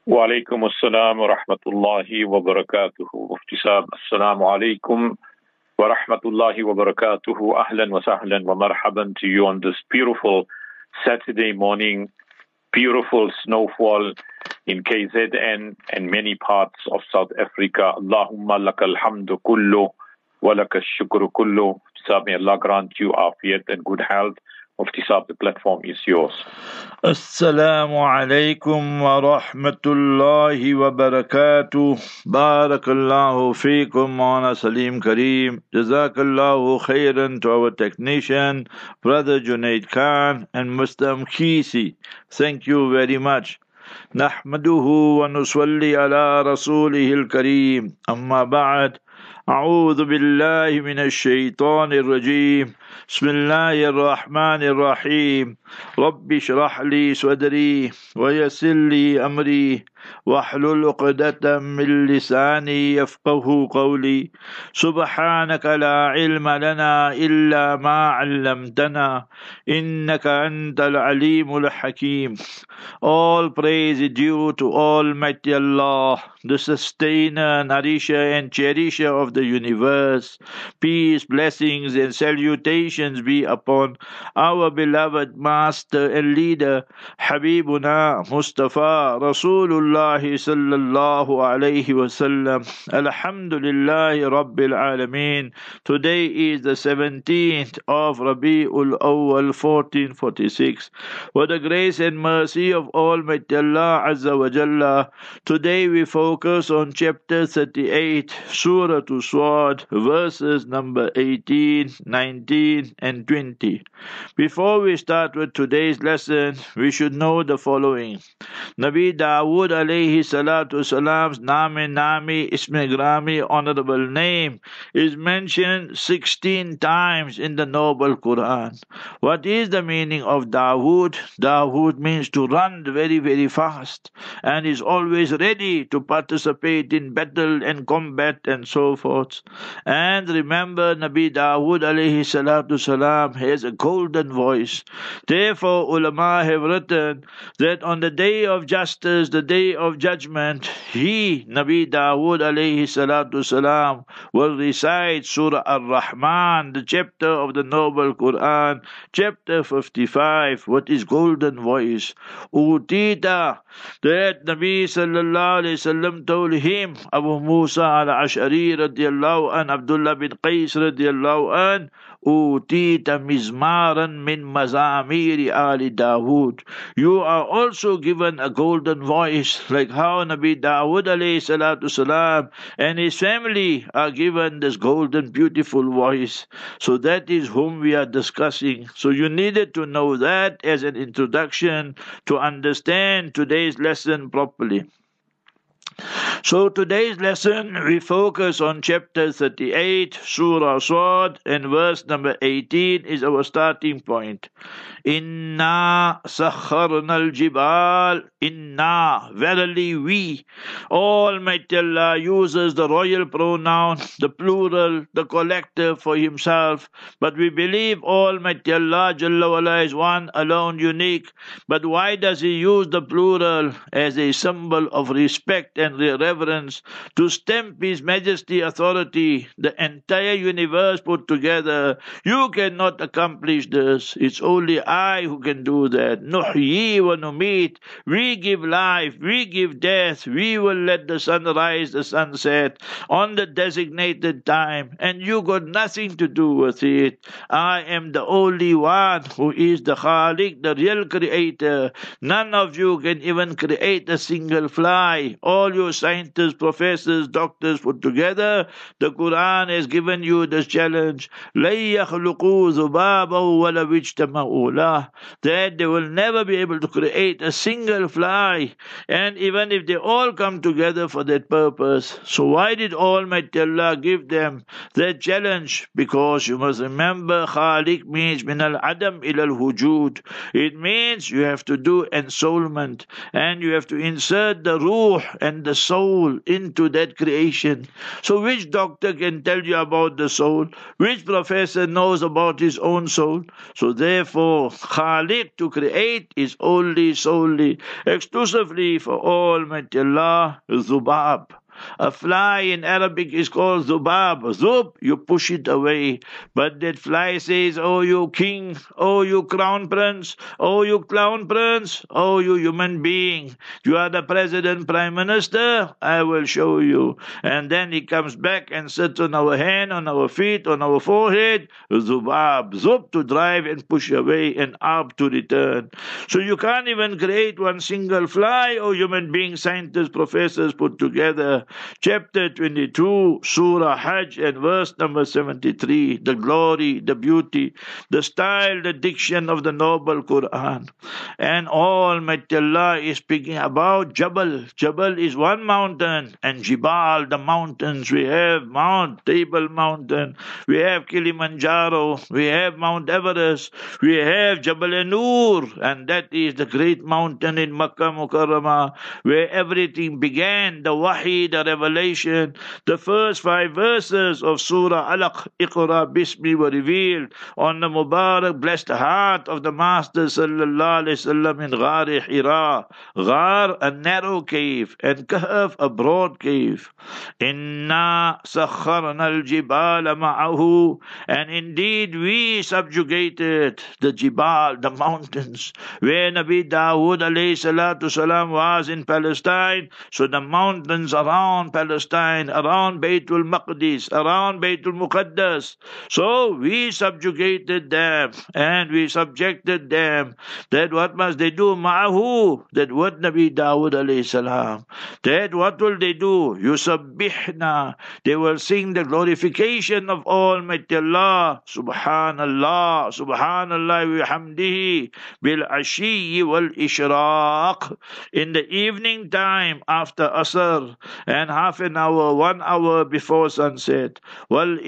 Walaikum assalam wa rahmatullahi wa barakatuhu. Mufti Saab, assalamu alaikum wa rahmatullahi wa barakatuhu. Ahlan wa sahlan wa marhaban to you on this beautiful Saturday morning. Beautiful snowfall in KZN and many parts of South Africa. Allahumma lakal hamdu kullu wa lakal shukru kullu. Saab, may Allah grant you afiyat and good health. Mufti Saab, the platform is yours. Assalamu alaikum wa rahmatullahi wa barakatuh. Barakallahu feekum Maulana Salim Kareem. Jazakallahu khairan to our technician, Brother Junaid Khan and Mustam Khisi. Thank you very much. Nahmaduhu wa nusalli ala rasulihil Kareem. Amma ba'd. أعوذ بالله من الشيطان الرجيم بسم الله الرحمن الرحيم رب اشرح لي صدري ويسر لي أمري واحلل عقدة من لساني يفقه قولي سبحانك لا علم لنا إلا ما علمتنا إنك أنت العليم الحكيم. All praise is due to Almighty Allah, the sustainer, nourisher and cherisher of the universe. Peace, blessings and salutations be upon our beloved master and leader, Habibuna Mustafa Rasulullah sallallahu alayhi wasallam. Alhamdulillahi Rabbil Alameen. Today is the 17th of Rabi'ul Awwal 1446. For the grace and mercy of Almighty Allah Azza wa Jalla, today we focus on chapter 38, Surah Swad, verses number 18, 19 and 20. Before we start with today's lesson, we should know the following. Nabi Dawood alayhi salatu salam's Nami Ismi Grami, honorable name, is mentioned 16 times in the Noble Quran. What is the meaning of Dawood? Dawood means to run very, very fast and is always ready to participate in battle and combat and so forth. And remember, Nabi Dawood alayhi salatu salam has a golden voice. Therefore, ulama have written that on the day of justice, the day of judgment, Nabi Dawood alayhi salatu salam, will recite Surah Ar-Rahman, the chapter of the Noble Quran, chapter 55, with his golden voice. Utita, that Nabi sallallahu alayhi wasallam told him, Abu Musa al-Ash'ari radiyallahu an, Abdullah bin Qais radiyallahu an, Utita mizmaran min mazamiri ali Dawood. You are also given a golden voice, like how Nabi Dawood alayhi salatu salam and his family are given this golden beautiful voice. So that is whom we are discussing. So you needed to know that as an introduction to understand today's lesson properly. So today's lesson, we focus on chapter 38, Surah Swad, and verse number 18 is our starting point. Inna sakharna al-jibal. Inna, verily we. Almighty Allah uses the royal pronoun, the plural, the collective for himself. But we believe Almighty Allah Jalla wala is one, alone, unique. But why does he use the plural? As a symbol of respect and reverence, to stamp his majesty, authority, the entire universe put together. You cannot accomplish this. It's only I who can do that. Nuhyi wa numit. We give life, we give death, we will let the sun rise, the sun set on the designated time, and you got nothing to do with it. I am the only one who is the Khaliq, the real creator. None of you can even create a single fly. All you scientists, professors, doctors put together, the Quran has given you this challenge. لَن يَخْلُقُوا ذُبَابًا وَلَوِ اجْتَمَعُوا لَهُ, that they will never be able to create a single fly, and even if they all come together for that purpose. So why did Almighty Allah give them that challenge? Because you must remember, Khaliq means min al-adam ila al-wujud. It means you have to do ensoulment, and you have to insert the ruh and the soul soul into that creation. So which doctor can tell you about the soul? Which professor knows about his own soul? So therefore, Khaliq, to create, is only, solely, exclusively for Almighty Allah, Zubab. A fly in Arabic is called zubab. Zub, you push it away. But that fly says, oh you king, oh you crown prince, oh you clown prince, oh you human being, you are the president, prime minister, I will show you. And then he comes back and sits on our hand, on our feet, on our forehead. Zubab, zub, to drive and push away, and ab, to return. So you can't even create one single fly or human being, scientists, professors put together. Chapter 22, Surah Hajj, and verse number 73. The glory, the beauty, the style, the diction of the noble Quran. And Almighty Allah is speaking about Jabal. Jabal is one mountain, and Jibal, the mountains. We have Mount Table Mountain, we have Kilimanjaro, we have Mount Everest, we have Jabal Nur, and that is the great mountain in Makkah Mukarramah, where everything began, the Wahi, the revelation. The first 5 verses of Surah Alaq, Iqra Bismi, were revealed on the Mubarak blessed heart of the Master Sallallahu Alaihi Wasallam in Ghar Hira. Ghar, a narrow cave, and Kahf, a broad cave. Inna sakharna al-jibala ma'ahu, and indeed we subjugated the Jibal, the mountains, where Nabi Dawood alayhi salatu salam was in Palestine. So the mountains around Palestine, around Baytul Maqdis, around Baytul Muqaddas. So we subjugated them and we subjected them. That what must they do? Ma'ahu, that what Nabi Dawood alayhi salam. That what will they do? Yusabbihna, they will sing the glorification of Almighty Allah. Subhanallah, Subhanallah wa hamdihi, bil ashiyyi wal ishraq. In the evening time after Asr, and half an hour, 1 hour before sunset. Wal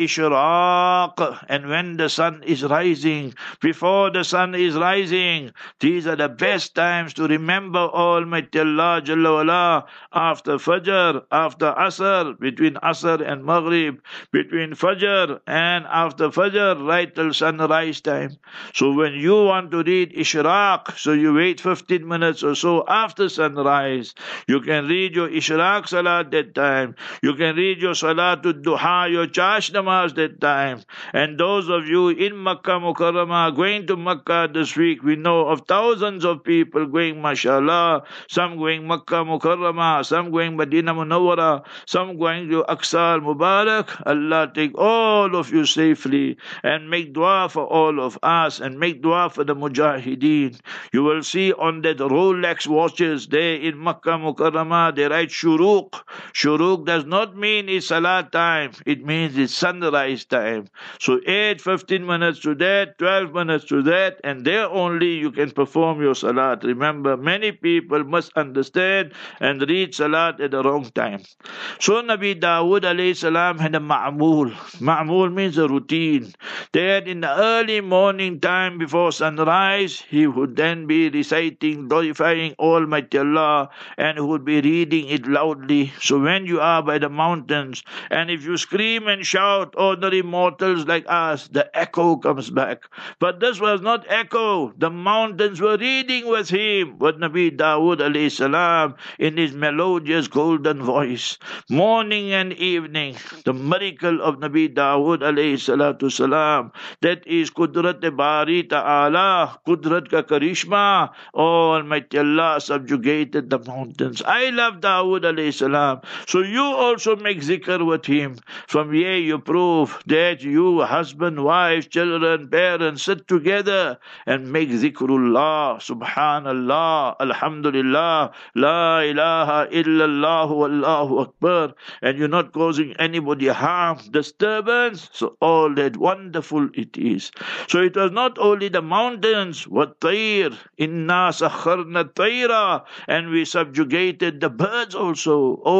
ishraq, and when the sun is rising, before the sun is rising, these are the best times to remember Almighty Allah Jalla wala. After Fajr, after Asr, between Asr and Maghrib, between Fajr and after Fajr, right till sunrise time. So when you want to read Ishraq, so you wait 15 minutes or so after sunrise. You can read your Ishraq Salat that time. You can read your Salatul Duha, your Chash Namaz that time. And those of you in Makkah Mukarramah, going to Makkah this week, we know of thousands of people going, mashallah, some going Makkah Mukarramah, some going Medina Munawwara, some going to Aqsa al-Mubarak. Allah take all of you safely and make dua for all of us and make dua for the Mujahideen. You will see on that Rolex watches there in Makkah Mukarramah, they write Shuruq. Shuruq does not mean it's Salat time, it means it's sunrise time. So 15 minutes to that, 12 minutes to that, and there only you can perform your Salat. Remember, many people must understand and read Salat at the wrong time. So Nabi Dawood alayhi salam had a ma'mul. Ma'mul means a routine. That in the early morning time before sunrise, he would then be reciting, glorifying Almighty Allah, and he would be reading it loudly. So when you are by the mountains, and if you scream and shout, ordinary mortals like us, the echo comes back. But this was not echo. The mountains were reading with him, with Nabi Dawood alayhi salam, in his melodious golden voice. Morning and evening, the miracle of Nabi Dawood alayhi salatu salam, that is Qudrat Bari Ta'ala, Qudrat ka Karishma. Almighty Allah subjugated the mountains. I love Dawood alayhi salam. So you also make zikr with him. From here you prove that you, husband, wife, children, parents, sit together and make zikrullah, subhanallah, alhamdulillah, la ilaha illallah, wallahu akbar, and you're not causing anybody harm, disturbance. So all that wonderful it is. So it was not only the mountains, what tayr, inna sakharna tayra, and we subjugated the birds also. Oh,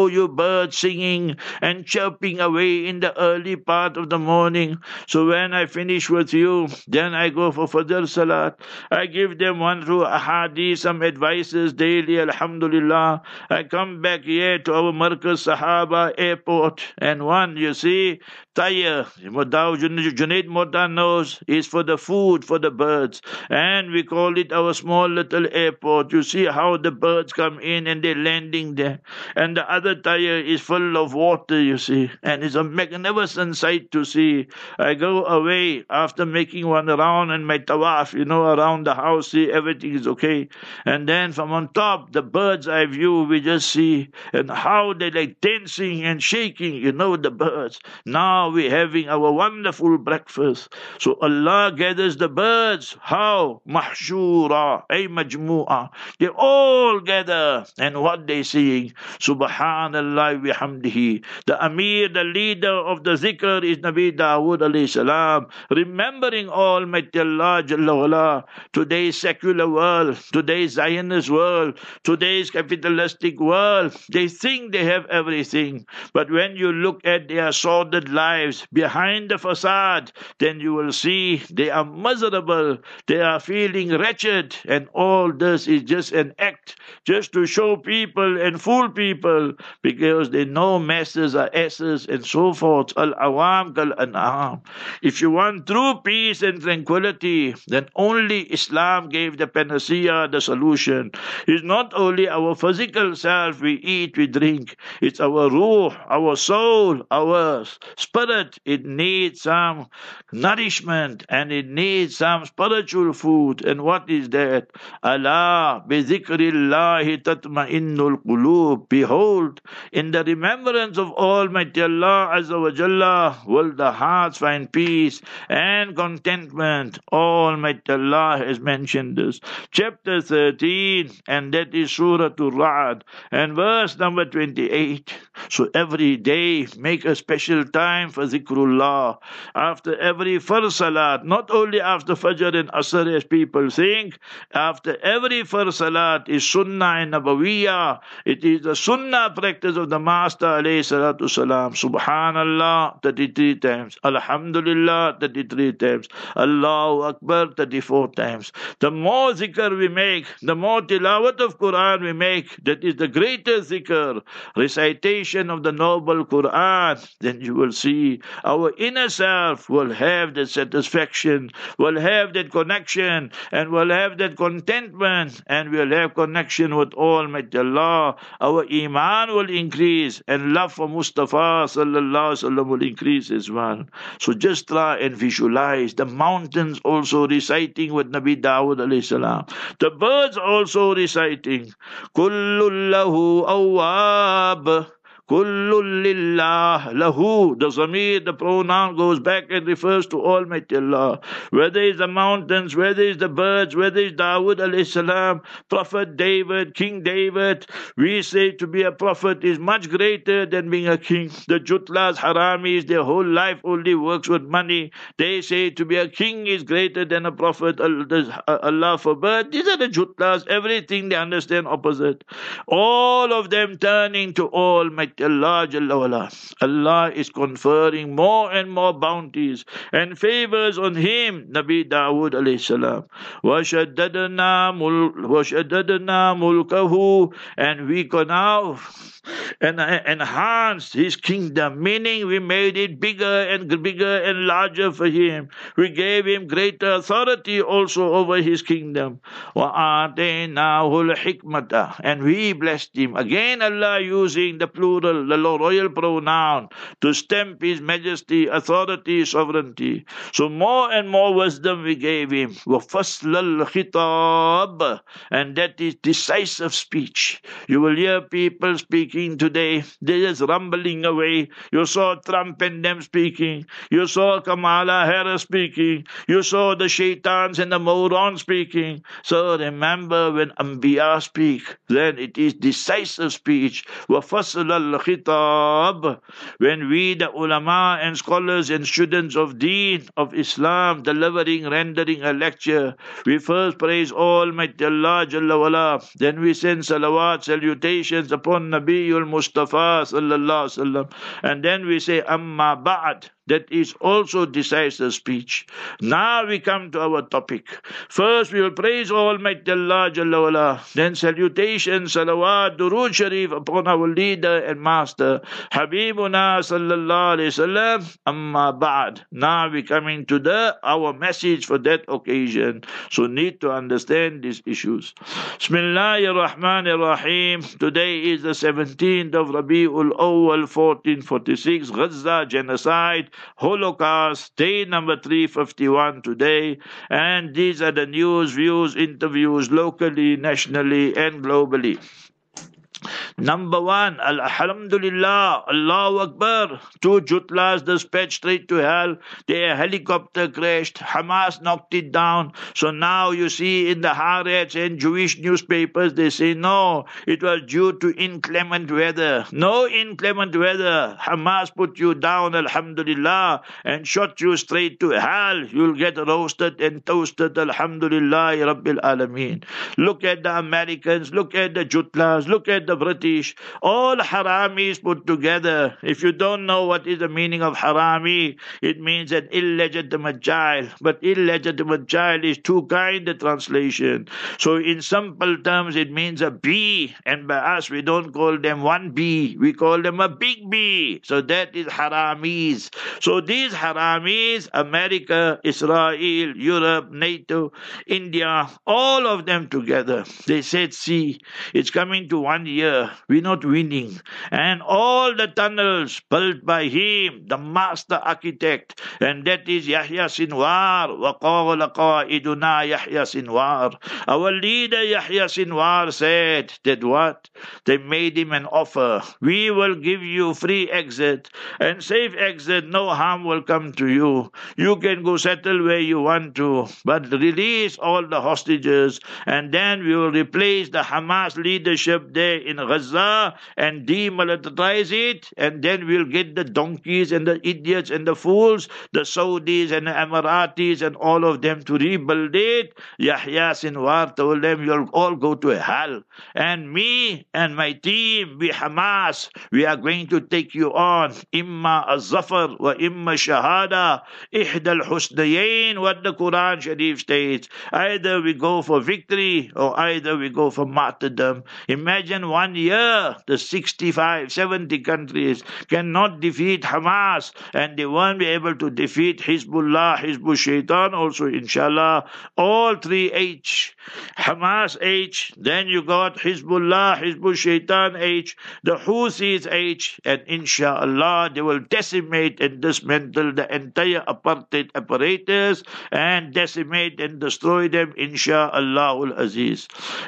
saw you birds singing and chirping away in the early part of the morning. So when I finish with you, then I go for Fajr Salat. I give them one through ahadith, some advices daily, alhamdulillah. I come back here to our Markaz Sahaba airport, and one, you see, tire, Junaid Mota knows, is for the food for the birds. And we call it our small little airport. You see how the birds come in and they're landing there. And the other tire is full of water, you see. And it's a magnificent sight to see. I go away after making one round and my tawaf, around the house, see everything is okay. And then from on top, the bird's eye view, we just see and how they like dancing and shaking, the birds. Now we're having our wonderful breakfast. So Allah gathers the birds. How? Mahshura, ay majmu'a. They all gather. And what they sing? Subhanallah bihamdihi. The Amir, the leader of the zikr is Nabi Dawood alayhi salam. Remembering Almighty Allah Jalla wala. Today's secular world, today's Zionist world, today's capitalistic world, they think they have everything. But when you look at their sordid lives behind the facade, then you will see they are miserable, they are feeling wretched, and all this is just an act, just to show people and fool people, because they know masses are asses and so forth. Al-awam kal-an'am. If you want true peace and tranquility, then only Islam gave the panacea, the solution. It's not only our physical self we eat, we drink. It's our ruh, our soul, our spirit. It needs some nourishment and it needs some spiritual food. And what is that? Allah bi dhikrillahi tatma'innul qulub. Behold, in the remembrance of Almighty Allah Azza wa Jalla will the hearts find peace and contentment. Almighty Allah has mentioned this. Chapter 13, and that is Surah Al-Ra'd, and verse number 28. So every day make a special time for zikrullah. After every first salat, not only after Fajr and Asr as people think, after every first salat is Sunnah and Nabawiyah. It is the Sunnah practice of the Master alayhi salatu salam. Subhanallah 33 times. Alhamdulillah 33 times. Allahu Akbar 34 times. The more zikr we make, the more tilawat of Quran we make, that is the greatest zikr, recitation of the noble Quran, then you will see our inner self will have that satisfaction, will have that connection, and will have that contentment, and will have connection with Almighty Allah. Our iman will increase, and love for Mustafa sallallahu alaihi wasallam will increase as well. So just try and visualize the mountains also reciting with Nabi Dawood alayhi salam. The birds also reciting, Kullun lahu awwab. Kullun lillah lahu. The zamir, the pronoun goes back and refers to Almighty Allah. Whether it's the mountains, whether it's the birds, whether it's Dawood alayhi salam, Prophet David, King David, we say to be a prophet is much greater than being a king. The Jutlas, Haramis, their whole life only works with money. They say to be a king is greater than a prophet. Allah forbid. These are the Jutlas. Everything they understand opposite. All of them turning to Almighty Allah Jalla wala. Allah is conferring more and more bounties and favors on him, Nabi Dawood alayhi salam. وَشَدَّدْنَا مُلْكَهُ, and we can now enhance his kingdom, meaning we made it bigger and larger for him. We gave him greater authority also over his kingdom. وَآتَيْنَاهُ الْحِكْمَةَ, and we blessed him. Again Allah using the plural, the royal pronoun, to stamp his majesty, authority, sovereignty. So more and more wisdom we gave him. وَفَصْلَ الْخِطَابِ, and that is decisive speech. You will hear people speaking today, they're just rumbling away. You saw Trump and them speaking. You saw Kamala Harris speaking. You saw the shaitans and the morons speaking. So remember, when Anbiya speak, then it is decisive speech. وَفَصْلَ al-khitab. When we, the ulama and scholars and students of Deen, of Islam, rendering a lecture, we first praise Almighty Allah Jalla wala. Then we send salawat, salutations upon Nabiul Mustafa sallallahu alaihi wasallam. And then we say, Amma ba'd. That is also decisive speech. Now we come to our topic. First we will praise Almighty Allah Jalla wala. Then salutation, salawat, durood sharif upon our leader and master, Habibuna sallallahu alayhi wasallam. Amma ba'd. Now we coming to our message for that occasion. So need to understand these issues. Bismillahir Rahmanir Rahim. Today is the 17th of Rabiul Awwal 1446, Gaza genocide, Holocaust, day number 351 today. And these are the news, views, interviews locally, nationally, and globally. Number one, Alhamdulillah, Allahu Akbar. 2 Jutlas dispatched straight to hell. Their helicopter crashed. Hamas knocked it down. So now you see in the Haaretz and Jewish newspapers, they say, no, it was due to inclement weather. No inclement weather. Hamas put you down, Alhamdulillah, and shot you straight to hell. You'll get roasted and toasted, Alhamdulillah, Rabbil Alameen. Look at the Americans, look at the Jutlas, look at the British. All haramis put together. If you don't know what is the meaning of harami, it means an illegitimate child. But illegitimate child is two kind of translation. So in simple terms, it means a bee. And by us, we don't call them one bee. We call them a big bee. So that is haramis. So these haramis, America, Israel, Europe, NATO, India, all of them together. They said, see, it's coming to 1 year. We're not winning. And all the tunnels built by him, the master architect, and that is Yahya Sinwar. وَقَالَ قَائِدُنَا Yahya Sinwar. Our leader Yahya Sinwar said that what? They made him an offer. We will give you free exit and safe exit. No harm will come to you. You can go settle where you want to, but release all the hostages, and then we will replace the Hamas leadership there in Gaza and demilitarize it, and then we'll get the donkeys and the idiots and the fools, the Saudis and the Emiratis and all of them to rebuild it. Yahya Sinwar told them, you'll all go to hell. And me and my team, we Hamas, we are going to take you on. Imma az-zafar wa imma shahada, ihda al-husnayayn, what the Quran Sharif states. Either we go for victory or either we go for martyrdom. Imagine 1 year the 65, 70 countries cannot defeat Hamas, and they won't be able to defeat Hezbollah, Hizbul Shaitan also, inshallah. All three H. Hamas H, then you got Hezbollah, Hizbul Shaitan H, the Houthis H, and inshallah they will decimate and dismantle the entire apartheid apparatus and decimate and destroy them, inshallah al-Aziz.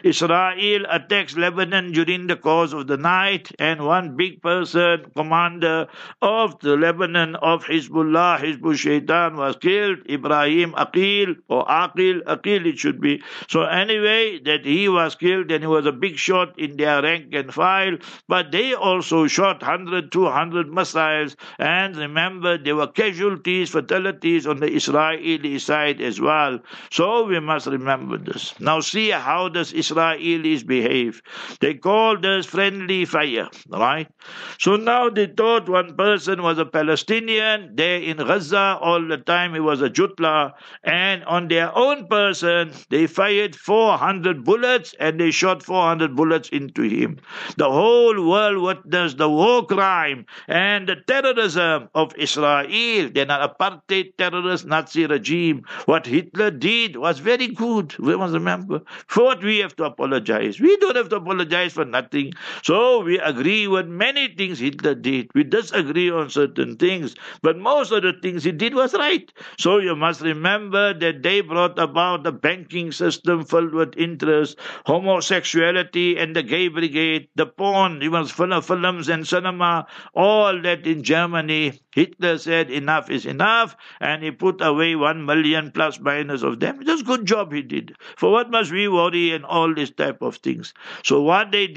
Israel attacks Lebanon during the course of the night, and one big person, commander of the Lebanon of Hezbollah, Hizbul Shaitan, was killed. Ibrahim Aqil, or Aqil it should be. So anyway, that he was killed, and he was a big shot in their rank and file, but they also shot 100, 200 missiles, and remember, there were casualties, fatalities on the Israeli side as well. So we must remember this. Now see how does Israelis behave. They call this friendly fire, right? So now they thought one person was a Palestinian there in Gaza all the time. He was a Jutla, and on their own person they fired 400 bullets, and they shot 400 bullets into him. The whole world witnessed the war crime and the terrorism of Israel. They're not apartheid terrorist Nazi regime. What Hitler did was very good. We must remember. For what we have to apologize? We don't have to apologize for nothing. So we agree with many things Hitler did. We disagree on certain things, but most of the things he did was right. So you must remember that they brought about the banking system filled with interest, homosexuality and the gay brigade, the porn, even films and cinema, all that in Germany. Hitler said enough is enough, and he put away 1 million plus minus of them. It was a good job he did. For what must we worry and all this type of things? So what they did yesterday,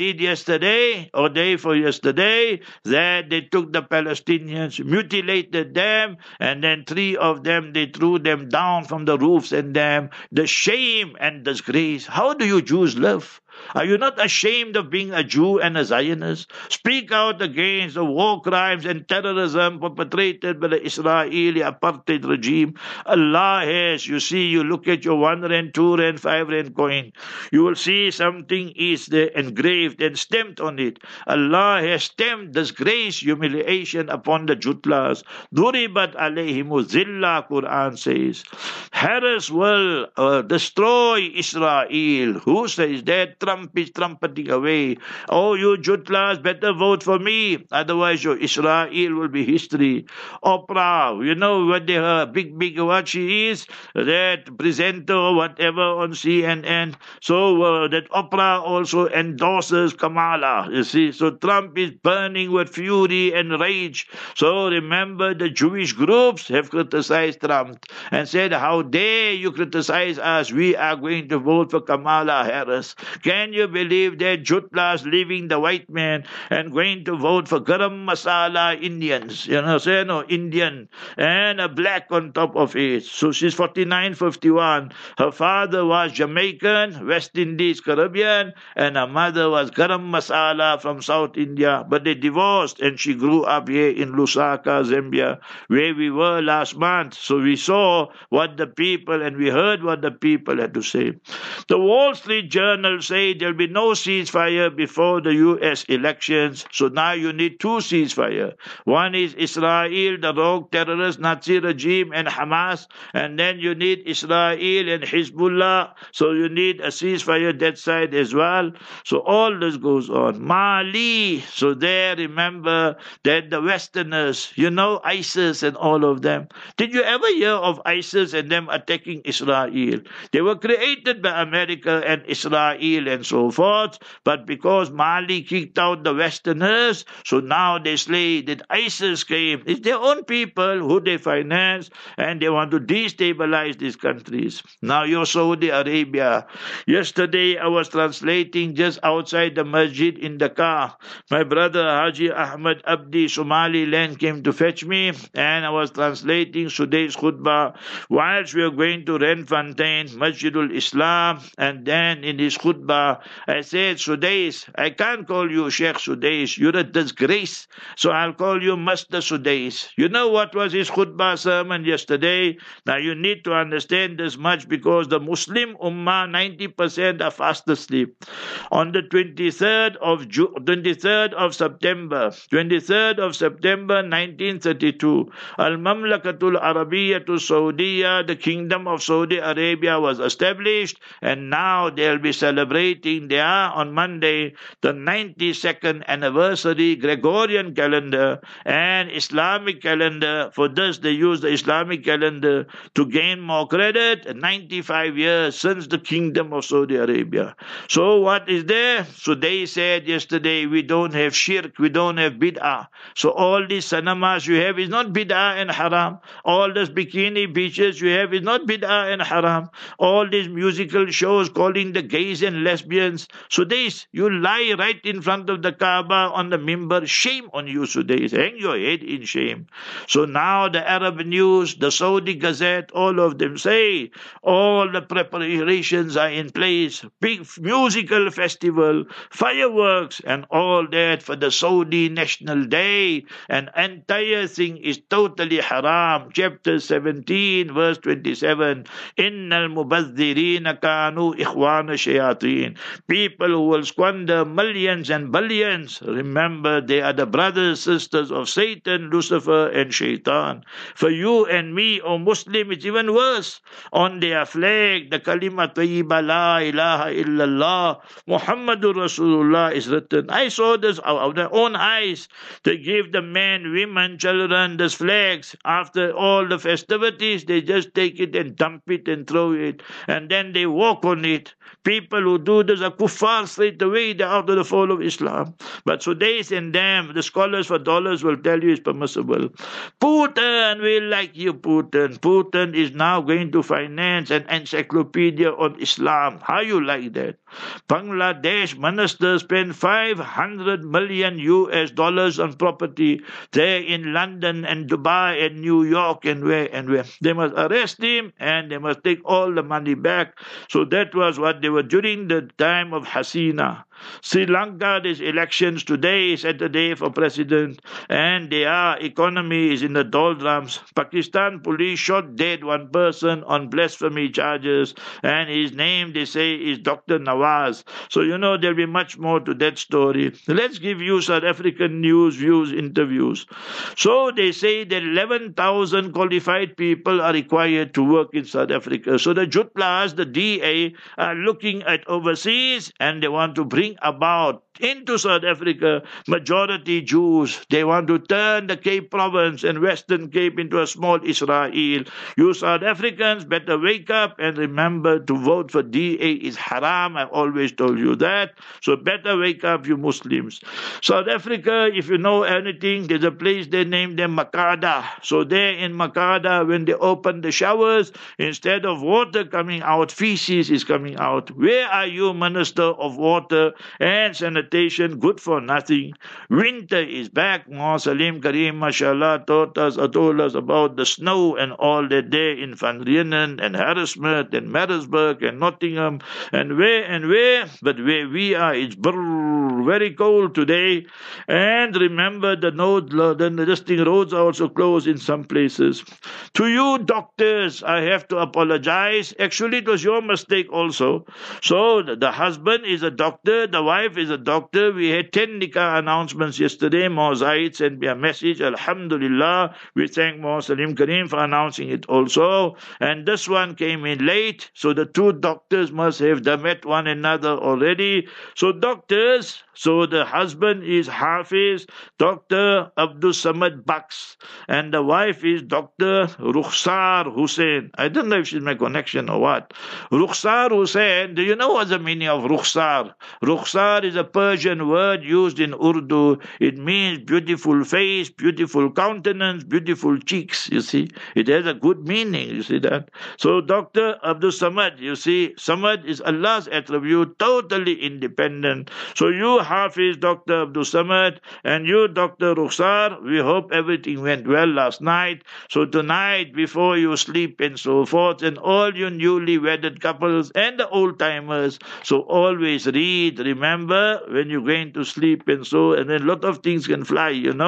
yesterday, or day for yesterday, that they took the Palestinians, mutilated them, and then 3 of them, they threw them down from the roofs and them. The shame and disgrace. How do you Jews live? Are you not ashamed of being a Jew and a Zionist? Speak out against the war crimes and terrorism perpetrated by the Israeli apartheid regime. Allah has, you see, you look at your 1 rand, 2 rand, 5 rand coin. You will see something is there engraved and stamped on it. Allah has stamped disgrace, humiliation upon the Jutlas. Duribat alayhimu zillah, Quran says. Harris will destroy Israel. Who says that? Trump is trumpeting away. Oh, you Jutlas, better vote for me. Otherwise, your Israel will be history. Oprah, you know what the big what she is? That presenter or whatever on CNN. So that Oprah also endorses Kamala. You see, so Trump is burning with fury and rage. So remember, the Jewish groups have criticized Trump and said, how dare you criticize us? We are going to vote for Kamala Harris. Can you believe that Jutlas leaving the white man and going to vote for garam masala Indians? You know, say no, Indian and a black on top of it. So she's 49, 51. Her father was Jamaican, West Indies, Caribbean, and her mother was garam masala from South India. But they divorced and she grew up here in Lusaka, Zambia, where we were last month. So we saw what the people and we heard what the people had to say. The Wall Street Journal said there'll be no ceasefire before the U.S. elections. So now you need 2 ceasefire. One is Israel, the rogue terrorist Nazi regime, and Hamas. And then you need Israel and Hezbollah. So you need a ceasefire that side as well. So all this goes on. Mali. So there, remember that the Westerners, you know, ISIS and all of them. Did you ever hear of ISIS and them attacking Israel? They were created by America and Israel and so forth, but because Mali kicked out the Westerners, so now they say that ISIS came. It's their own people who they finance, and they want to destabilize these countries. Now you're Saudi Arabia. Yesterday I was translating just outside the masjid in the car. My brother Haji Ahmad Abdi, Somaliland, came to fetch me, and I was translating today's khutbah whilst we were going to Renfontaine, Masjidul Islam, and then in his khutbah I said, Sudais, I can't call you Sheikh Sudais, you're a disgrace, so I'll call you Master Sudais. You know what was his khutbah sermon yesterday? Now you need to understand this much because the Muslim Ummah, 90% are fast asleep. On the 23rd of September 1932, Al-Mamlakatul Arabiyatul Saudiya, the Kingdom of Saudi Arabia, was established, and now they'll be celebrating there on Monday the 92nd anniversary Gregorian calendar and Islamic calendar. For this they use the Islamic calendar to gain more credit. 95 years since the Kingdom of Saudi Arabia. So what is there? So they said yesterday, we don't have shirk, we don't have bid'ah. So all these cinemas you have is not bid'ah and haram. All these bikini beaches you have is not bid'ah and haram. All these musical shows calling the gays and lesbians. Sudais, you lie right in front of the Kaaba on the mimbar. Shame on you, Sudais. Hang your head in shame. So now the Arab News, the Saudi Gazette, all of them say all the preparations are in place. Big musical festival, fireworks and all that for the Saudi National Day. And entire thing is totally haram. Chapter 17, verse 27. Innal mubazzirina kanu ikhwana shayateen. People who will squander millions and billions, remember they are the brothers, sisters of Satan, Lucifer and Shaitan. For you and me, O Muslim, it's even worse. On their flag, the kalima tayyiba la ilaha illallah Muhammadur Rasulullah is written. I saw this out of their own eyes. They give the men, women, children these flags. After all the festivities, they just take it and dump it and throw it. And then they walk on it. People who do There's a kuffar straight away. They're out of the fold of Islam. But Sudais and them, the scholars for dollars will tell you it's permissible. Putin, we like you, Putin. Putin is now going to finance an encyclopedia on Islam. How you like that? Bangladesh minister spent $500 million US on property there in London and Dubai and New York and where. They must arrest him and they must take all the money back. So that was what they were during the time of Hasina. Sri Lanka, there's elections today, Saturday for president, and their economy is in the doldrums. Pakistan police shot dead one person on blasphemy charges, and his name, they say, is Dr. Nawaz. So, there'll be much more to that story. Let's give you South African news, views, interviews. So, they say that 11,000 qualified people are required to work in South Africa. So, the Jutlas, the DA, are looking at overseas, and they want to bring about into South Africa majority Jews. They want to turn the Cape Province and Western Cape into a small Israel. You South Africans better wake up and remember to vote for DA is haram. I've always told you that. So better wake up, you Muslims. South Africa, if you know anything, there's a place they named them Makada. So there in Makada, when they open the showers, instead of water coming out, feces is coming out. Where are you, Minister of Water and Sanitation? Good for nothing. Winter is back. Salim Kareem, mashallah, told us about the snow and all that there in Van Rieenen and Harrismith and Maritzburg and Nottingham and where. But where we are, it's very cold today. And remember, the roads are also closed in some places. To you, doctors, I have to apologize. Actually, it was your mistake also. So the husband is a doctor, the wife is a doctor. We had 10 nikah announcements yesterday. Zaid sent me a message. Alhamdulillah. We thank Salim Kareem for announcing it also. And this one came in late. So the two doctors must have met one another already. So doctors, so the husband is Hafiz, Dr. Abdul Samad Baks. And the wife is Dr. Rukhsar Hussain. I don't know if she's my connection or what. Rukhsar Hussain, do you know what's the meaning of Rukhsar? Rukhsar is a Persian word used in Urdu. It means beautiful face, beautiful countenance, beautiful cheeks, you see. It has a good meaning, you see that. So Dr. Abdul Samad, you see, Samad is Allah's attribute, totally independent. So you, Hafiz, Dr. Abdul Samad, and you, Dr. Rukhsar, we hope everything went well last night. So tonight, before you sleep and so forth, and all you newly wedded couples and the old-timers, so always read, remember, when you're going to sleep and so, and then a lot of things can fly,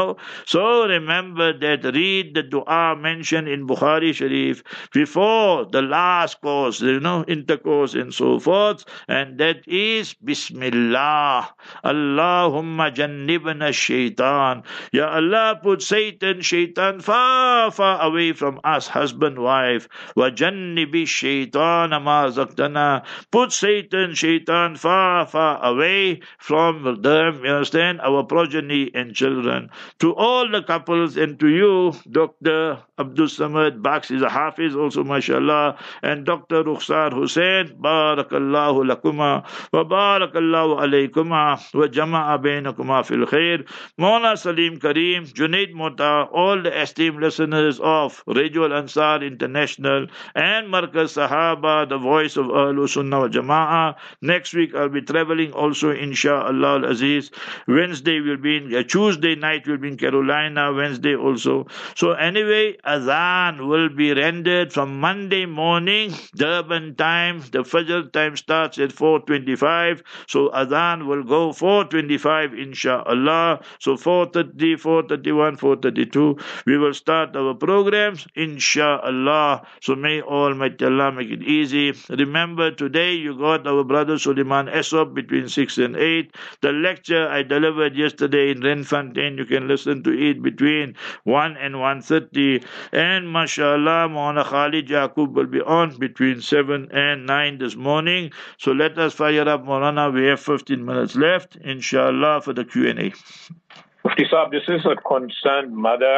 So remember that, read the dua mentioned in Bukhari Sharif before the last course, intercourse and so forth, and that is Bismillah. Allahumma jannibna shaitan. Ya Allah, put Satan, shaitan far, far away from us, husband, wife. Wa jannibi shaitan ma zaktana. Put Satan, shaitan far, far away from them, you understand, our progeny and children. To all the couples and to you, Dr. Abdul Samad Baks is a Hafiz also, mashallah, and Dr. Rukhsar Hussain, barakallahu lakuma, wa barakallahu alaykuma, wa jama'a bainakuma fil khair. Mawlana Salim Kareem, Junaid Mota, all the esteemed listeners of Radio Al-Ansar International and Markaz Sahaba, the voice of Ahlul Sunnah wa Jama'ah. Next week I'll be traveling also, inshallah al-Aziz. Wednesday will be in, Tuesday night will be in Carolina, Wednesday also. So anyway, Adhan will be rendered from Monday morning, Durban time. The Fajr time starts at 4:25. So Adhan will go 4:25, inshallah. So 4:30, 4:31, 4:32, we will start our programs, inshallah. So may Almighty Allah make it easy. Remember, today you got our brother Suleiman Esop between 6 and 8. The lecture I delivered yesterday in Renfontaine, you can listen to it between 1 and 1:30. And mashallah, Maulana Khalid Yaqub will be on between 7 and 9 this morning. So let us fire up, Maulana. We have 15 minutes left, inshallah, for the Q&A. Mufti Saab, this is a concerned mother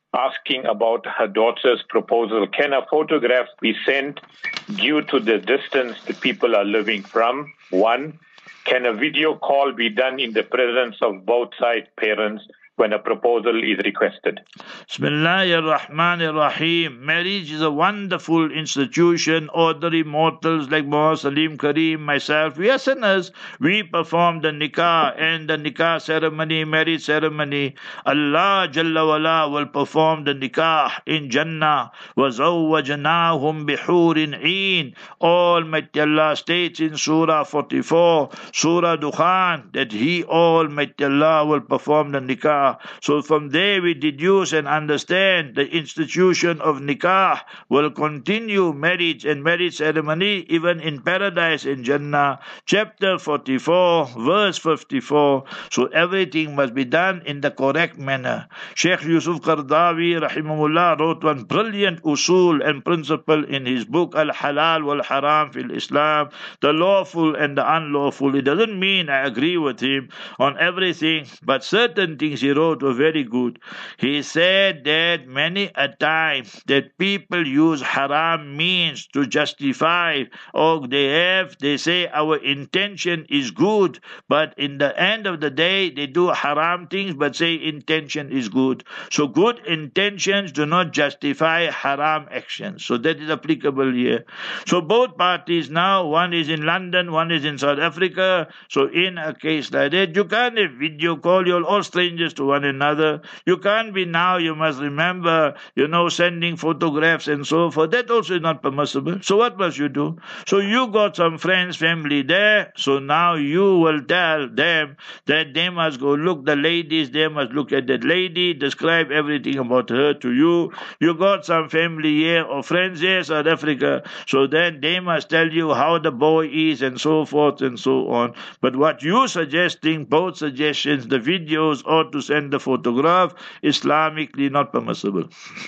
asking about her daughter's proposal. Can a photograph be sent due to the distance the people are living from? One, can a video call be done in the presence of both side parents when a proposal is requested? Bismillahir Rahmanir Rahim. Marriage is a wonderful institution. Ordinary mortals like Muhammad Salim Kareem, myself, we are sinners. We perform the nikah and the nikah ceremony, marriage ceremony. Allah Jalla wala will perform the nikah in Jannah. وَزَوَّجْنَاهُمْ بِحُورٍ عِينٍ. Almighty Allah states in Surah 44, Surah Dukhan, that He, Almighty Allah, will perform the nikah. So from there we deduce and understand the institution of nikah will continue, marriage and marriage ceremony even in paradise in Jannah. Chapter 44, verse 54. So everything must be done in the correct manner. Sheikh Yusuf Qardawi rahimahullah wrote one brilliant usul and principle in his book Al-Halal wal-Haram fil Islam, the lawful and the unlawful. It doesn't mean I agree with him on everything, but certain things he wrote were very good. He said that many a time that people use haram means to justify, or they say our intention is good, but in the end of the day they do haram things but say intention is good. So good intentions do not justify haram actions. So that is applicable here. So both parties now, one is in London, one is in South Africa. So in a case like that, you can't have video call, you're all strangers to one another. You can't be now, you must remember, sending photographs and so forth. That also is not permissible. So what must you do? So you got some friends, family there. So now you will tell them that they must go look the ladies, they must look at that lady, describe everything about her to you. You got some family here or friends here, South Africa. So then they must tell you how the boy is and so forth and so on. But what you suggesting, both suggestions, the videos or to send the photograph, Islamically not permissible.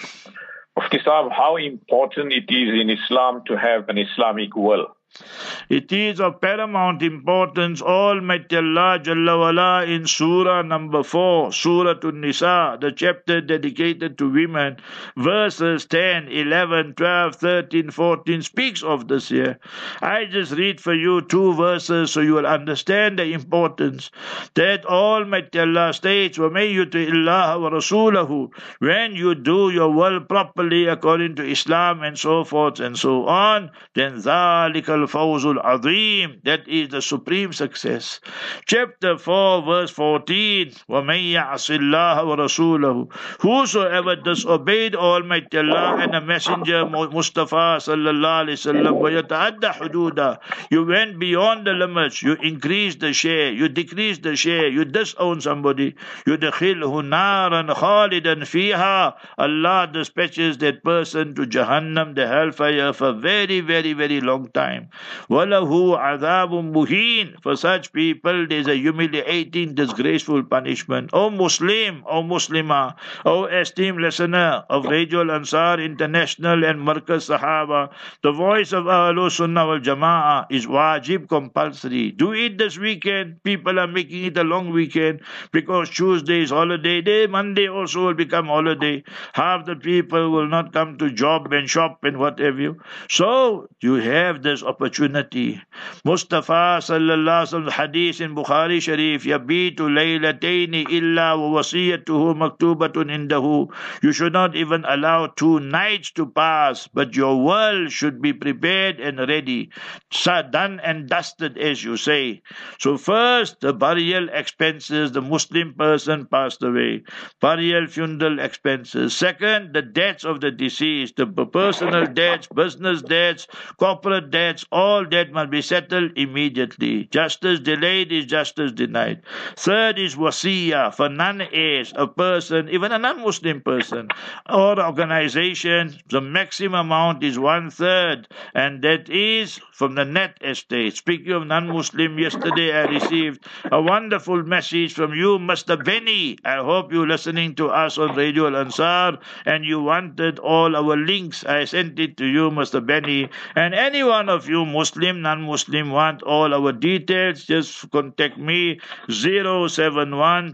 Mufti Sahab, how important it is in Islam to have an Islamic will? It is of paramount importance. Almighty Allah Jalla wala in Surah number 4, Surah An-Nisa, the chapter dedicated to women, verses 10, 11, 12, 13, 14 speaks of this here. I just read for you 2 verses so you will understand the importance. That Almighty Allah states, وَمَن يُطِعِ اللَّهَ وَرَسُولَهُ, when you do your will properly according to Islam and so forth and so on, then ذَلِكَ الْفَوْزُ الْعَظِيمُ, that is the supreme success. Chapter 4 verse 14, وَمَن يَعْصِ اللَّهَ وَرَسُولَهُ, whosoever disobeyed Almighty Allah and the Messenger Mustafa sallallahu alaihi wasallam, وَيَتَعَدَّ حُدُودًا, you went beyond the limits, you increased the share, you decreased the share, you disown somebody, يُدْخِلْهُ نَارًا خَالِدًا فِيهَا, Allah dispatches that person to Jahannam, the hellfire, for very, very, very long time. وَلَهُ عَذَابٌ مُهِينٌ, for such people there is a humiliating, disgraceful punishment. O Muslim, O Muslimah, O esteemed listener of Radio Al-Ansar International and Markaz Sahaba, the voice of Ahlul Sunnah wal Jama'ah is wajib, compulsory. Do it this weekend. People are making it a long weekend because Tuesday is holiday day, Monday also will become holiday. Half the people will not come to job and shop and what have you. So you have this opportunity. Mustafa sallallahu alaihi wasallam hadith in Bukhari Sharif, yabitu laylataini illa wa wasiyatuhu maktubatun indahu, you should not even allow 2 nights to pass, but your world should be prepared and ready, done and dusted, as you say. So first, the burial expenses, the Muslim person passed away, burial funeral expenses. Second, the debts of the deceased, the personal debts, business debts, corporate debts, all debt must be settled immediately. Justice delayed is justice denied. Third is wasiyah, for non-heirs, a person, even a non-Muslim person or organization, the maximum amount is 1/3, and that is from the net estate. Speaking of non-Muslim, yesterday I received a wonderful message from you, Mr. Benny. I hope you're listening to us on Radio Al-Ansar and you wanted all our links. I sent it to you, Mr. Benny, and any one of you you Muslim, non-Muslim want all our details, just contact me 071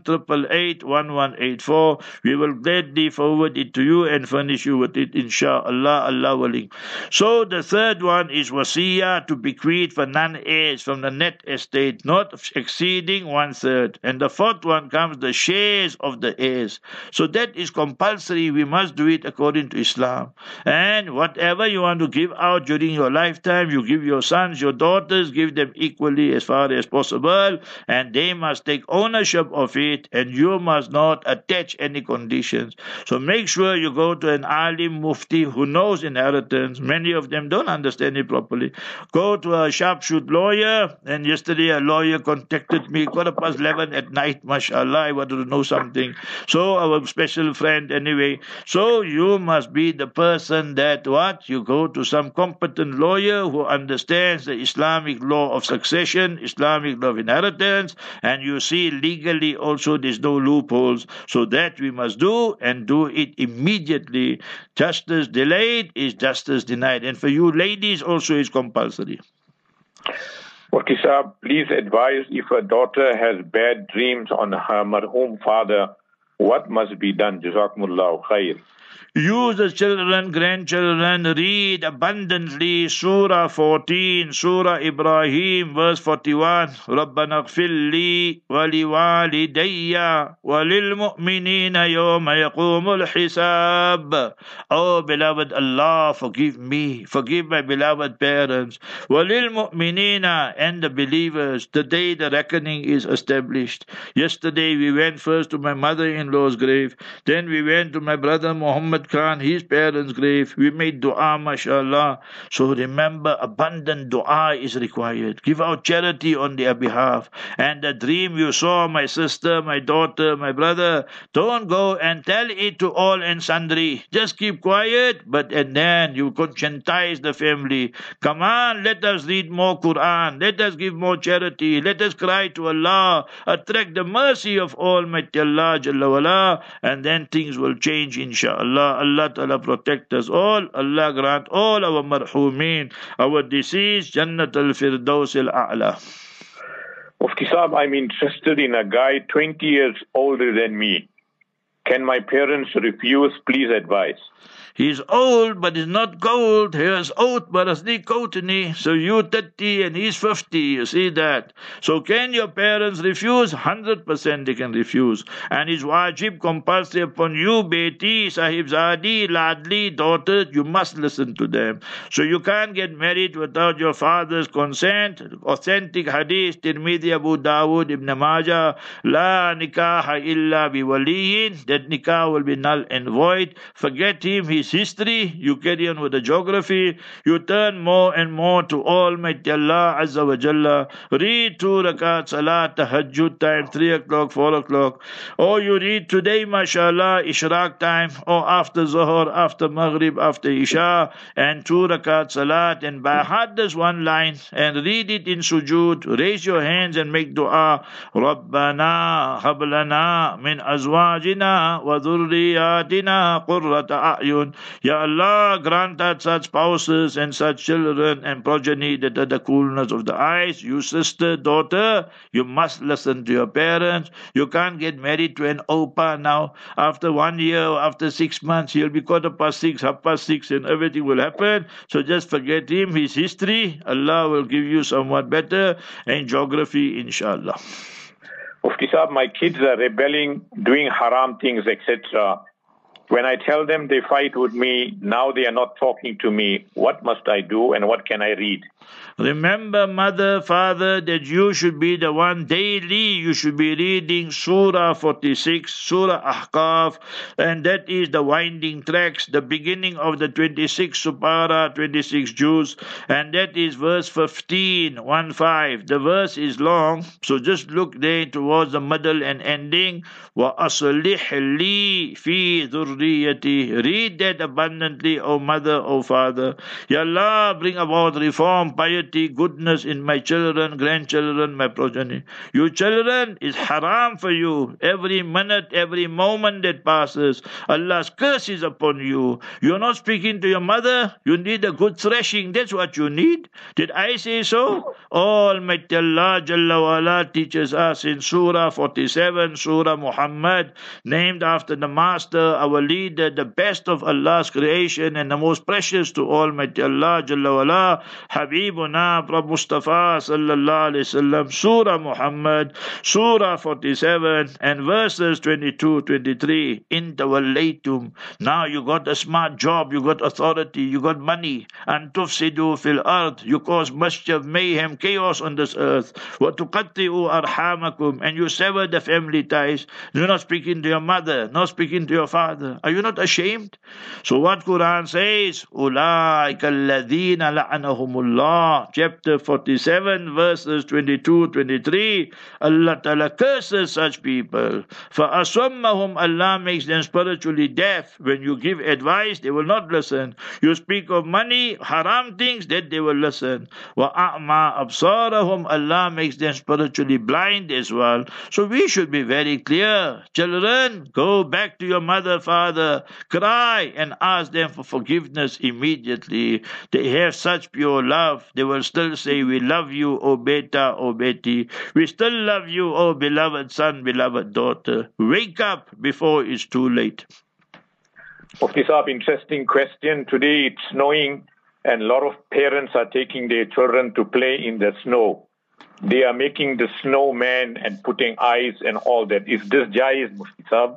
888 We will gladly forward it to you and furnish you with it, inshaAllah, Allah willing. So the third one is wasiyah, to bequeath for non-heirs from the net estate, not exceeding 1/3. And the fourth one comes the shares of the heirs. So that is compulsory. We must do it according to Islam. And whatever you want to give out during your lifetime, you give your sons, your daughters, give them equally as far as possible, and they must take ownership of it, and you must not attach any conditions. So make sure you go to an alim mufti who knows inheritance. Many of them don't understand it properly. Go to a sharpshoot lawyer, and yesterday a lawyer contacted me 11:15 at night, mashallah, I wanted to know something. So our special friend anyway. So you must be the person that what? You go to some competent lawyer who understands the Islamic law of succession, Islamic law of inheritance, and you see legally also there's no loopholes. So that we must do, and do it immediately. Justice delayed is justice denied. And for you ladies also is compulsory. Mufti Saab, please advise, if a daughter has bad dreams on her marhum father, what must be done? Jazakumullahu khair. Use the children, grandchildren, read abundantly Surah 14, Surah Ibrahim, verse 41. Rabbana gfir li wa li walidayya wa lil mu'minina yawma yaqumul hisab. Oh beloved Allah, forgive me, forgive my beloved parents. Wa lil mu'minina, and the believers, the day the reckoning is established. Yesterday we went first to my mother-in-law's grave, then we went to my brother Muhammad Khan, his parents' grave. We made dua, mashallah. So remember, abundant dua is required. Give out charity on their behalf. And the dream you saw, my sister, my daughter, my brother, don't go and tell it to all and sundry. Just keep quiet, and then you conscientize the family. Come on, let us read more Quran. Let us give more charity. Let us cry to Allah. Attract the mercy of Almighty Allah Jalla wala, and then things will change, inshaAllah. Allah Ta'ala protect us all. Allah grant all our marhumeen, our deceased, Jannat al-Firdaus al-A'la. Mufti Saab, I'm interested in a guy 20 years older than me. Can my parents refuse? Please advise. He's old, but he's not gold. He is old, but he's not coatiny. So you 30 and he's 50. You see that? So can your parents refuse? 100% they can refuse. And it's wajib, compulsory upon you, beti, sahibzadi, ladli, daughter. You must listen to them. So you can't get married without your father's consent. Authentic hadith, Tirmidhi, Abu Dawud, Ibn Majah, la nikaha illa bi waliyin. That nikah will be null and void. Forget him, his history, you carry on with the geography, you turn more and more to Almighty Allah Azza wa Jalla. Read 2 rakat salat, tahajjud time, 3 o'clock, 4 o'clock. Or you read today, mashallah, ishraq time, or after Zuhr, after Maghrib, after Isha, and 2 rakat salat, and by heart this one line, and read it in sujood. Raise your hands and make dua. Rabbana hablana min azwajina wa dhurriyatina qurrata a'yun. Ya Allah, grant us such spouses and such children and progeny that are the coolness of the eyes. You sister, daughter, you must listen to your parents. You can't get married to an opa now. After 1 year, after 6 months, he'll be 6:15, 6:30, and everything will happen. So just forget him, his history. Allah will give you somewhat better, and geography, inshallah. Mufti Saab, my kids are rebelling, doing haram things, etc. When I tell them, they fight with me. Now they are not talking to me. What must I do, and what can I read? Remember, mother, father, that you should be the one daily. You should be reading Surah 46, Surah Ahqaf, and that is the winding tracks, the beginning of the 26 Supara, 26 Juz, and that is verse 15, 1-5. The verse is long, so just look there towards the middle and ending. وَأَصْلِحْ لِي فِي ذُرِّيَّتِي dhurriyyati. Read that abundantly, O mother, O father. Ya Allah, bring about reform, piety, goodness in my children, grandchildren, my progeny. You children is haram for you. Every minute, every moment that passes, Allah's curse is upon you. You're not speaking to your mother. You need a good thrashing. That's what you need. Did I say so? Almighty Allah Jalla wa'ala teaches us in Surah 47, Surah Muhammad, named after the Master, our leader, the best of Allah's creation and the most precious to Almighty Allah Jalla wa'ala, Habibuna, Prophet Mustafa Sallallahu Alaihi Wasallam, Surah Muhammad, Surah 47 and verses 22, 23. In tawallaytum. Now you got a smart job, you got authority, you got money. And tufsidu fil ard. You cause mischief, mayhem, chaos on this earth. Wa tuqatti'u arhamakum. And you sever the family ties. You're not speaking to your mother, not speaking to your father. Are you not ashamed? So what Quran says? Ulaika alladhina la'anahumullah. Chapter 47, verses 22, 23. Allah Ta'ala curses such people. For aswammahum, Allah makes them spiritually deaf. When you give advice, they will not listen. You speak of money, haram things, that they will listen. Wa a'ma absarahum, Allah makes them spiritually blind as well. So we should be very clear. Children, go back to your mother, father, cry and ask them for forgiveness immediately. They have such pure love. They will still say, we love you, O beta, O beti. We still love you, O beloved son, beloved daughter. Wake up before it's too late. Mufti Saab, interesting question. Today it's snowing and a lot of parents are taking their children to play in the snow. They are making the snowman and putting eyes and all that. Is this jaiz, Mufti Saab?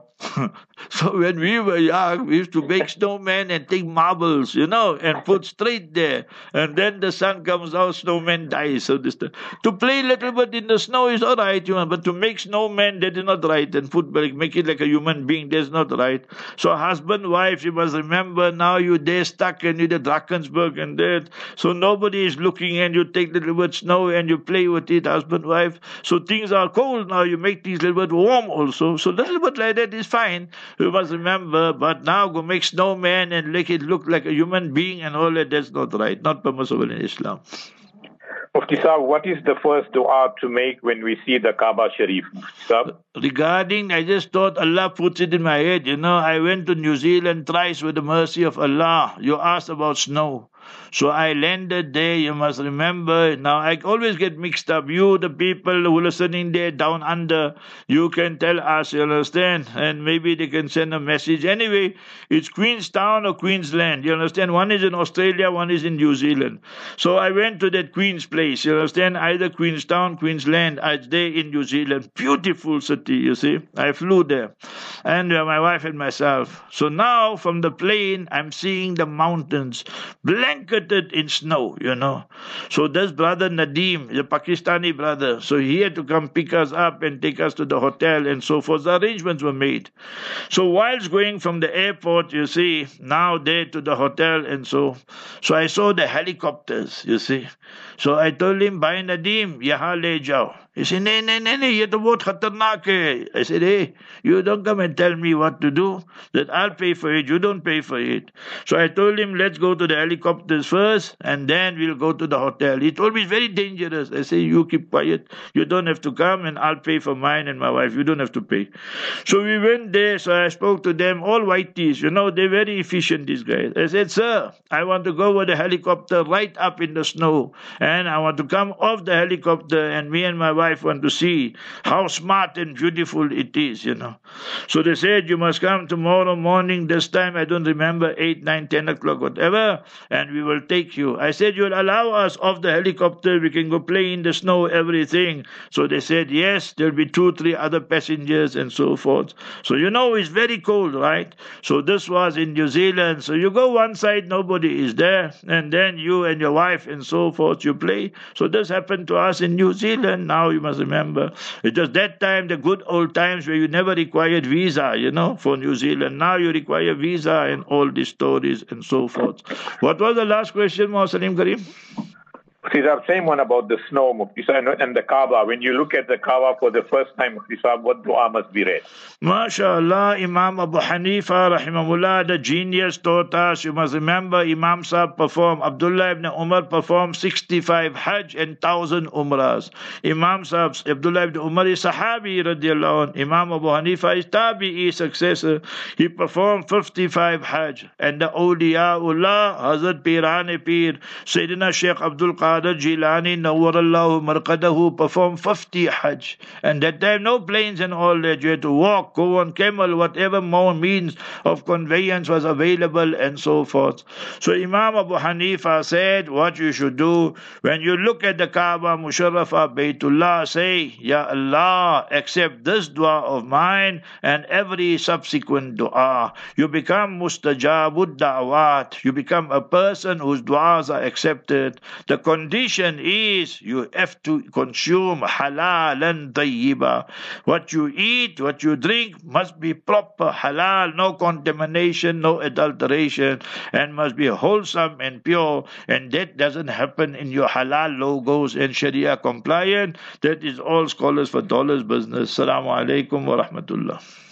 So when we were young, we used to make snowmen and take marbles, and put straight there. And then the sun comes out, snowman dies. So to play a little bit in the snow is all right, but to make snowman, that is not right. And make it like a human being, that's not right. So husband, wife, you must remember, now you're there stuck and you're the Drakensberg and that. So nobody is looking and you take a little bit snow and you play with it, husband, wife. So things are cold now, you make things a little bit warm also. So a little bit like that is fine. You must remember, but now go make snowman and make it look like a human being and all that, that's not right, not permissible in Islam. Mufti Saab, what is the first dua to make when we see the Kaaba Sharif, Mufti Saab? Regarding, I just thought Allah puts it in my head, I went to New Zealand thrice with the mercy of Allah. You asked about snow. So I landed there, you must remember. Now I always get mixed up. You, the people who are listening there down under, you can tell us, you understand? And maybe they can send a message. Anyway, it's Queenstown or Queensland, you understand? One is in Australia, one is in New Zealand. So I went to that Queen's place, you understand? Either Queenstown, Queensland, I was there in New Zealand. Beautiful city, you see. I flew there. And my wife and myself. So now from the plane, I'm seeing the mountains blanketed in snow, So this brother Nadeem, the Pakistani brother, so he had to come pick us up and take us to the hotel and so forth. The arrangements were made. So whilst going from the airport, you see, now there to the hotel and so I saw the helicopters, you see. So I told him, Bhai Nadeem, yahan le jao. He said, no, ye to bahut khatarnak hai. I said, hey, you don't come and tell me what to do, that I'll pay for it, you don't pay for it. So I told him, let's go to the helicopters first, and then we'll go to the hotel. He told me it's very dangerous. I said, you keep quiet, you don't have to come, and I'll pay for mine and my wife, you don't have to pay. So we went there, so I spoke to them, all whiteys, they're very efficient, these guys. I said, sir, I want to go with the helicopter right up in the snow, and I want to come off the helicopter, and me and my wife want to see how smart and beautiful it is, So they said, you must come tomorrow morning, this time, I don't remember, 8, 9, 10 o'clock, whatever, and we will take you. I said, you'll allow us off the helicopter, we can go play in the snow, everything. So they said, yes, there'll be 2, 3 other passengers and so forth. So it's very cold, right? So this was in New Zealand. So you go one side, nobody is there, and then you and your wife and so forth, you play. So this happened to us in New Zealand. Now you must remember, it was that time, the good old times where you never required visa, for New Zealand. Now you require visa and all these stories and so forth. What was the last question, Salim Karim? Mufti Sahib, same one about the snow, Mufti Sahib, and the Kaaba. When you look at the Kaaba for the first time, Mufti Sahib, what dua must be read? MashaAllah, Imam Abu Hanifa, rahimahullah, the genius taught us. You must remember, Imam Sahib performed, Abdullah ibn Umar performed 65 Hajj and 1,000 Umrahs. Imam Sahib, Abdullah ibn Umar is Sahabi, radiallahu anh. Imam Abu Hanifa is Tabi'i successor. He performed 55 Hajj. And the Awliyaullah, Hazrat Pirane Pir, Sayyidina Sheikh Abdul Qadir Jilani, Nawwarallahu Marqadahu, performed 50 Hajj. And that time, no planes and all that. You had to walk, go on camel, whatever more means of conveyance was available, and so forth. So Imam Abu Hanifa said, what you should do, when you look at the Kaaba, Musharrafa, Baytullah, say, Ya Allah, accept this dua of mine and every subsequent dua. You become mustajabud da'wat. You become a person whose duas are accepted. The condition is you have to consume halal and tayyiba. What you eat, what you drink must be proper halal, no contamination, no adulteration, and must be wholesome and pure. And that doesn't happen in your halal logos and Sharia compliant. That is all scholars for dollars business. Assalamu alaikum wa rahmatullah.